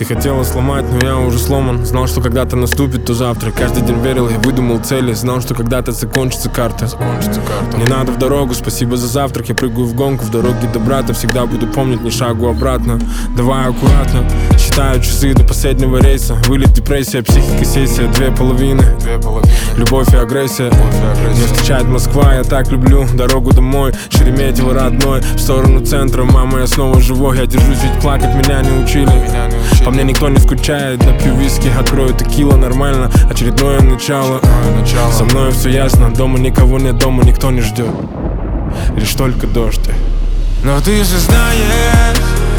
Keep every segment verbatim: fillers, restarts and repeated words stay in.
Ты хотела сломать, но я уже сломан. Знал, что когда-то наступит то завтра. Каждый день верил, я выдумал цели. Знал, что когда-то закончится карта. Закончится карта. Не надо в дорогу, спасибо за завтрак. Я прыгаю в гонку, в дороге до брата. Всегда буду помнить, ни шагу обратно. Давай аккуратно, считаю часы до последнего рейса. Вылет, депрессия, психика, сессия. Две половины, Две половины. любовь и агрессия. Любовь и агрессия. Меня встречает Москва, я так люблю дорогу домой. Шереметьево родной, в сторону центра. Мама, я снова живой, я держусь, ведь плакать меня не учили. Меня не учили. По мне никто не скучает, допью виски, открою текила, нормально. Очередное начало, Очередное начало. со мной все ясно, дома никого нет, дома никто не ждет. Лишь только дождь. Но ты же знаешь,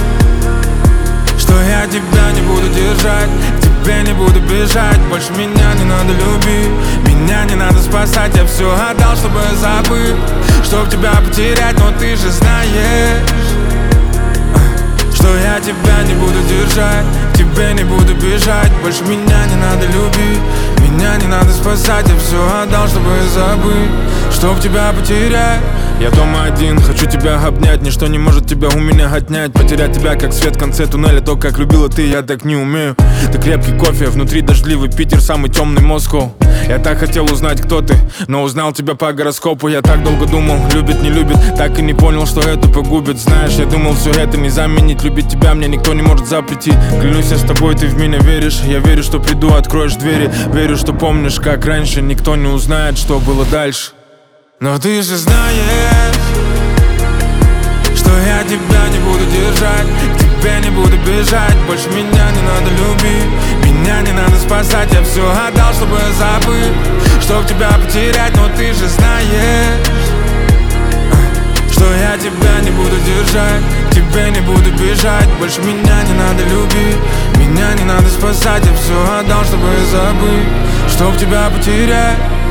что я тебя не буду держать, к тебе не буду бежать. Больше меня не надо любить, меня не надо спасать. Я все отдал, чтобы забыть, чтоб тебя потерять. Но ты же знаешь, что я тебя не буду держать, к тебе не буду бежать. Больше меня не надо любить, меня не надо спасать. Я все отдал, чтобы забыть, чтоб тебя потерять. Я дома один, хочу тебя обнять. Ничто не может тебя у меня отнять. Потерять тебя, как свет в конце туннеля. То, как любила ты, я так не умею. Ты крепкий кофе, внутри дождливый Питер, самый темный Москва. Я так хотел узнать, кто ты, но узнал тебя по гороскопу. Я так долго думал, любит, не любит, так и не понял, что это погубит. Знаешь, я думал, все это не заменить. Любить тебя мне никто не может запретить. Клянусь, я с тобой, ты в меня веришь. Я верю, что приду, откроешь двери. Верю, что помнишь, как раньше. Никто не узнает, что было дальше. Но ты же знаешь, что я тебя не буду держать, к тебе не буду бежать. Больше меня не надо любить, меня не надо спасать. Я все отдал, чтобы забыть, чтоб тебя потерять. Но ты же знаешь, что я тебя не буду держать, к тебе не буду бежать. Больше меня не надо любить, меня не надо спасать. Я все отдал, чтобы забыть, чтоб тебя потерять.